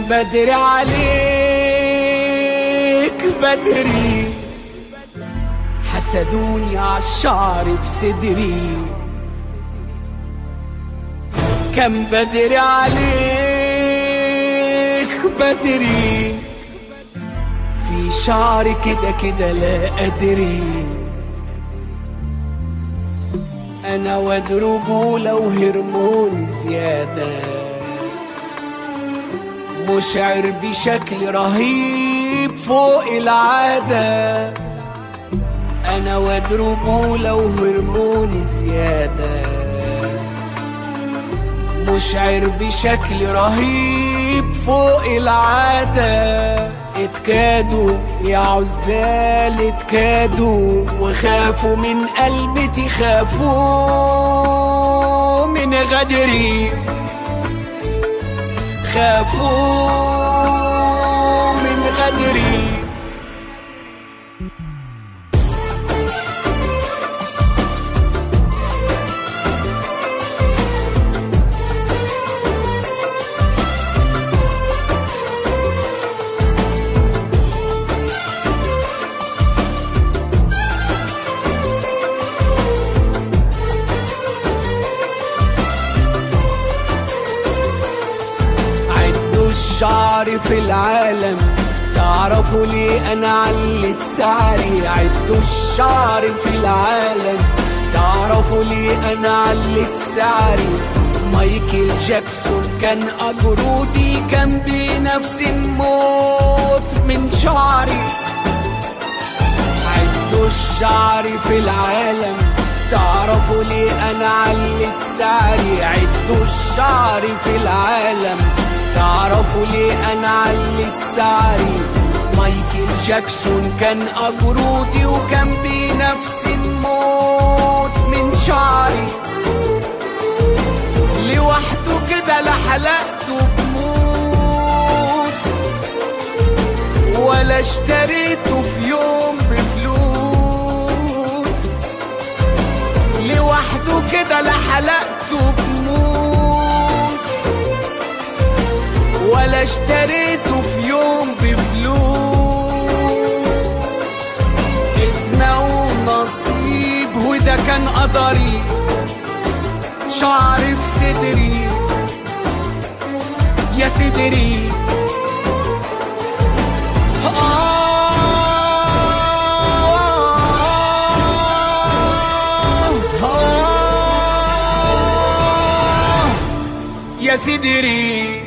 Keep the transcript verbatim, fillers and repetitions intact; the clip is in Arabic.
بدري عليك بدري، حسدوني عالشعر في صدري. كان بدري عليك بدري، في شعر كده كده لا أدري. أنا واد رجولة وهرموني زيادة، مشعر بشكل رهيب فوق العادة. أنا واد رجولة وهرموني زيادة، مشعر بشكل رهيب فوق العادة. اتكادوا يا عزال اتكادوا، وخافوا من قلبتي، خافوا من غدري، خافوا من غدري. الشعر في العالم، تعرفوا ليه انا علت سعري. عدوا الشعر في العالم، تعرفوا ليه انا علت سعري. مايكل جاكسون كان اجرودي، كان بنفس الموت من شعري. عدوا الشعر في العالم، تعرفوا ليه انا علت سعري. عدوا الشعر في العالم، تعرفوا ليه انا علت سعري. مايكل جاكسون كان اجرودي، وكان بنفس الموت من شعري. لوحده كده لا حلقته بموس، ولا اشتريته في يوم بفلوس. لوحده كده لا حلقته بموس، ولا اشتريته في يوم بفلوس. اسمه ونصيب، وده كان قدري. شعر في صدري يا صدري. يا صدري